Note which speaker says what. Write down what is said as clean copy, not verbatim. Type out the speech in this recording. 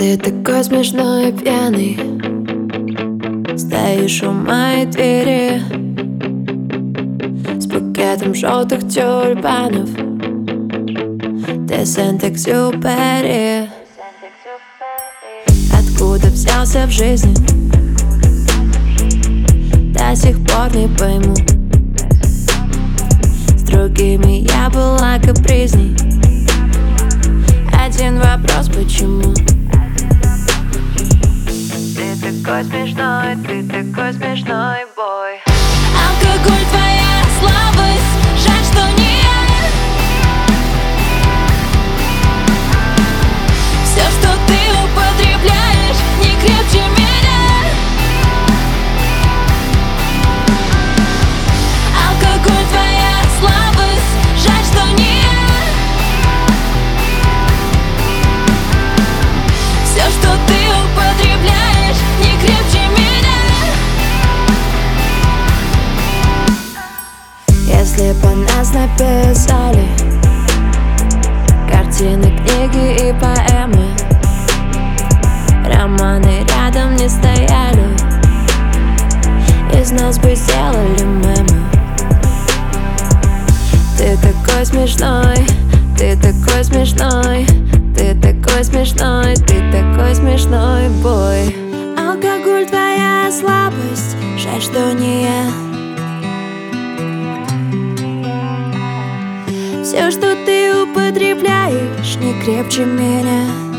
Speaker 1: Ты такой смешной и пьяный, стоишь у моей двери с букетом желтых тюльпанов. Ты Сент-Экзюпери. Откуда взялся в жизни, до сих пор не пойму. С другими я была капризней. Один вопрос: почему? Ты такой смешной, ты такой смешной, бой.
Speaker 2: Алкоголь твоя слабость, жаль, что не я. Все, что ты употребляешь, не крепче меня. Алкоголь твоя слабость, жаль, что не я. Все, что ты употребляешь, не крепче меня.
Speaker 1: Если бы нас написали картины, книги и поэмы, романы рядом не стояли, из нас бы сделали мемы. Ты такой смешной, ты такой смешной, ты такой смешной, ты такой смешной, бой. Алкоголь твоя слабость, жаль, что не я. Все, что ты употребляешь, не крепче меня.